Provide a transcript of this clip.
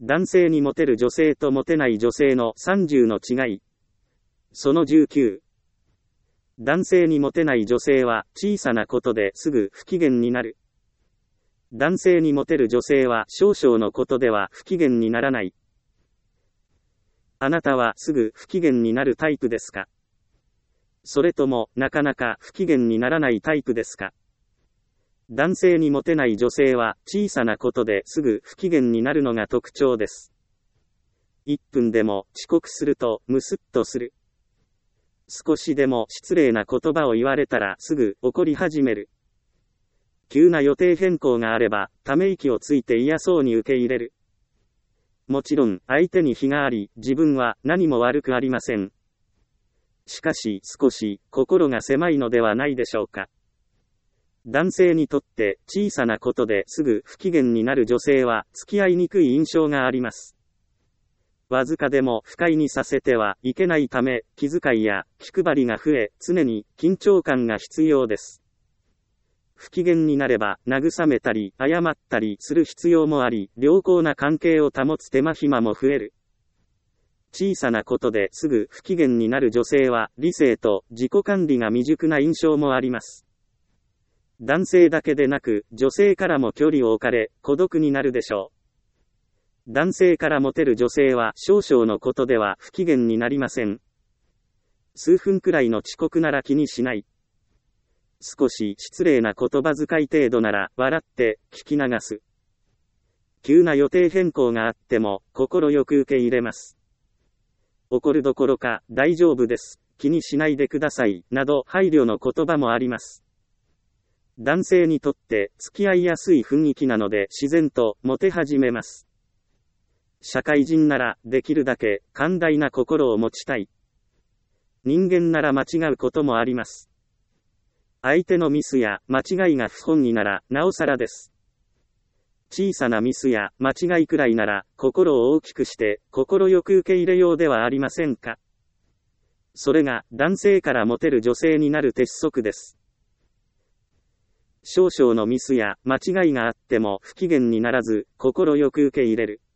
男性にモテる女性とモテない女性の30の違い。その19。男性にモテない女性は小さなことですぐ不機嫌になる。男性にモテる女性は少々のことでは不機嫌にならない。あなたはすぐ不機嫌になるタイプですか？それともなかなか不機嫌にならないタイプですか？男性にモテない女性は小さなことですぐ不機嫌になるのが特徴です。1分でも遅刻するとムスッとする。少しでも失礼な言葉を言われたらすぐ怒り始める。急な予定変更があればため息をついて嫌そうに受け入れる。もちろん相手に非があり自分は何も悪くありません。しかし少し心が狭いのではないでしょうか。男性にとって小さなことですぐ不機嫌になる女性は付き合いにくい印象があります。わずかでも不快にさせてはいけないため気遣いや気配りが増え常に緊張感が必要です。不機嫌になれば慰めたり謝ったりする必要もあり良好な関係を保つ手間暇も増える。小さなことですぐ不機嫌になる女性は理性と自己管理が未熟な印象もあります。男性だけでなく女性からも距離を置かれ孤独になるでしょう。男性からモテる女性は少々のことでは不機嫌になりません。数分くらいの遅刻なら気にしない。少し失礼な言葉遣い程度なら笑って聞き流す。急な予定変更があっても心よく受け入れます。怒るどころか大丈夫です、気にしないでくださいなど配慮の言葉もあります。男性にとって付き合いやすい雰囲気なので自然とモテ始めます。社会人ならできるだけ寛大な心を持ちたい。人間なら間違うこともあります。相手のミスや間違いが不本意ならなおさらです。小さなミスや間違いくらいなら心を大きくして心よく受け入れようではありませんか。それが男性からモテる女性になる鉄則です。少々のミスや間違いがあっても不機嫌にならず心よく受け入れる。